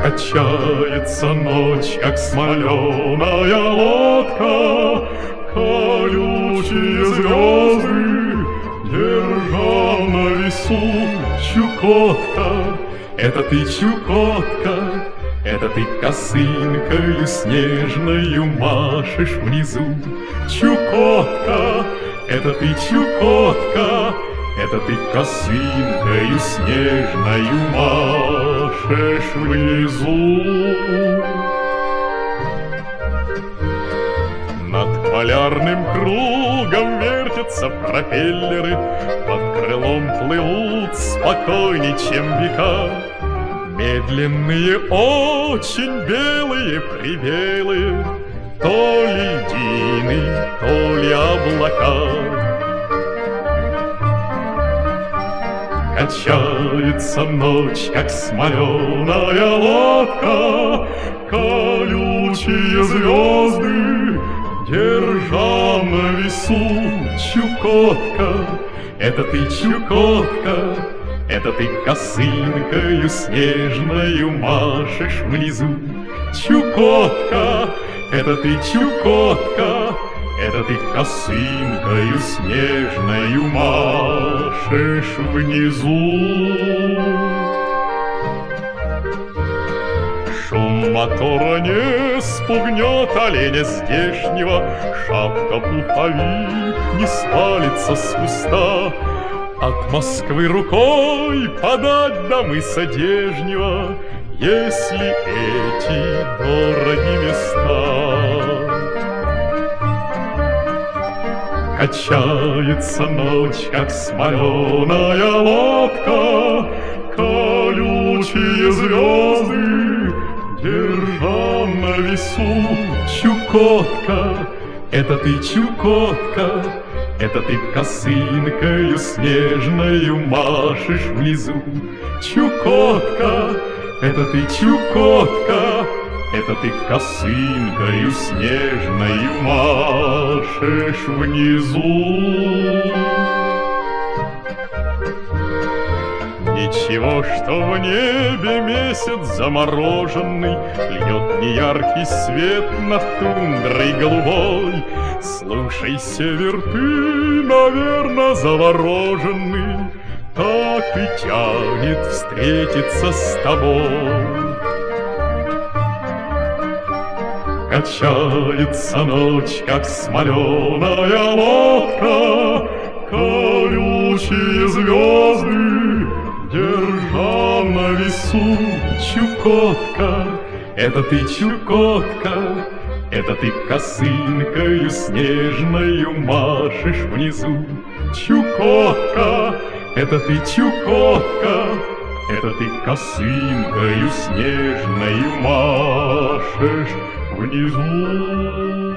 Качается ночь, как смоленая лодка, колючие звезды держа на весу. Чукотка, это ты, Чукотка, это ты косынкою снежною машешь внизу. Чукотка, это ты, Чукотка, это ты косынкою снежною машешь внизу. Над полярным кругом вертятся пропеллеры, под крылом плывут спокойней, чем века. Медленные, очень белые-прибелые, то ли льдины, то ли облака. Качается ночь, как смоленая лодка, колючие звезды держа на весу. Чукотка, это ты, Чукотка, это ты косынкою снежною машешь внизу. Чукотка, это ты, Чукотка, это ты косынкою снежною машешь внизу. Шум мотора не спугнет оленя здешнего, шапка пуховик не свалится с куста. От Москвы рукой подать до мыса Дежнева, если эти дороги места. Качается ночь, как смоленая лодка, колючие звезды держа на весу. Чукотка, это ты, Чукотка, это ты косынкою снежною машешь внизу. Чукотка, это ты, Чукотка, это ты косынкою снежною машешь внизу. Ничего, что в небе месяц замороженный льет неяркий свет над тундрой голубой. Слушай, север, ты, наверно, завороженный, так и тянет встретиться с тобой. Качается ночь, как смоленая лодка, колючие звезды держа на весу. Чукотка, это ты, Чукотка, это ты косынкою снежною машешь внизу. Чукотка, это ты, Чукотка, это ты косынкою снежною машешь внизу.